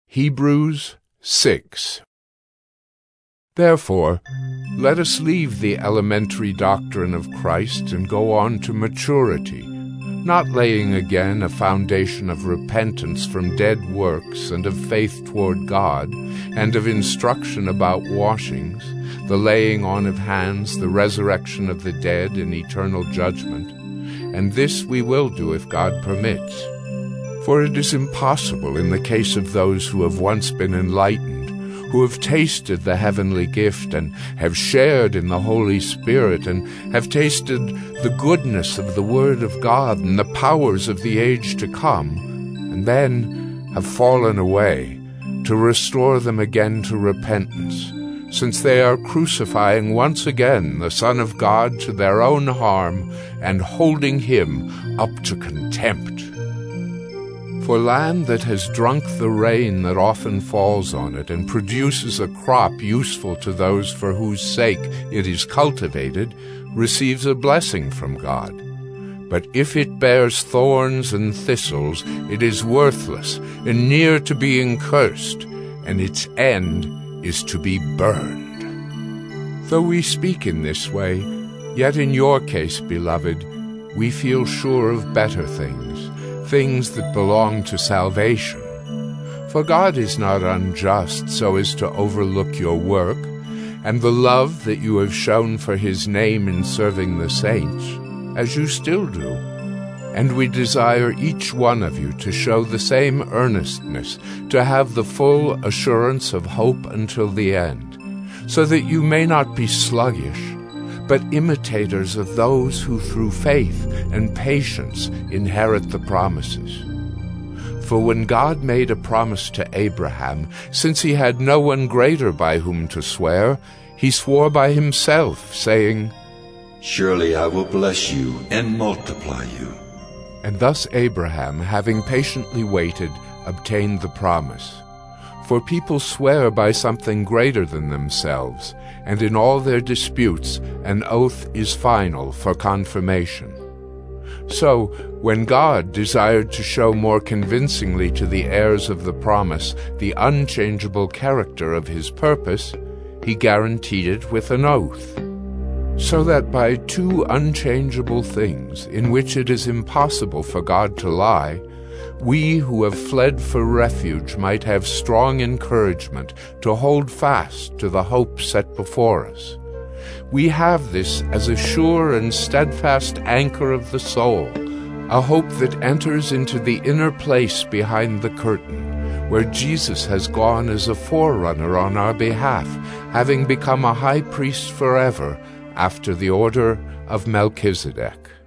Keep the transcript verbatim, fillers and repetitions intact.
Hebrews six. Therefore, let us leave the elementary doctrine of Christ and go on to maturity, not laying again a foundation of repentance from dead works and of faith toward God, and of instruction about washings, the laying on of hands, the resurrection of the dead, and eternal judgment. And this we will do if God permits. For it is impossible in the case of those who have once been enlightened, who have tasted the heavenly gift and have shared in the Holy Spirit and have tasted the goodness of the Word of God and the powers of the age to come, and then have fallen away, to restore them again to repentance, since they are crucifying once again the Son of God to their own harm and holding him up to contempt. For land that has drunk the rain that often falls on it and produces a crop useful to those for whose sake it is cultivated, receives a blessing from God. But if it bears thorns and thistles, it is worthless and near to being cursed, and its end is to be burned. Though we speak in this way, yet in your case, beloved, we feel sure of better things, things that belong to salvation. For God is not unjust so as to overlook your work, and the love that you have shown for his name in serving the saints, as you still do. And we desire each one of you to show the same earnestness, to have the full assurance of hope until the end, so that you may not be sluggish, but imitators of those who through faith and patience inherit the promises. For when God made a promise to Abraham, since he had no one greater by whom to swear, he swore by himself, saying, "Surely I will bless you and multiply you." And thus Abraham, having patiently waited, obtained the promise. For people swear by something greater than themselves, and in all their disputes an oath is final for confirmation. So, when God desired to show more convincingly to the heirs of the promise the unchangeable character of his purpose, he guaranteed it with an oath, so that by two unchangeable things, in which it is impossible for God to lie, we who have fled for refuge might have strong encouragement to hold fast to the hope set before us. We have this as a sure and steadfast anchor of the soul, a hope that enters into the inner place behind the curtain, where Jesus has gone as a forerunner on our behalf, having become a high priest forever, after the order of Melchizedek.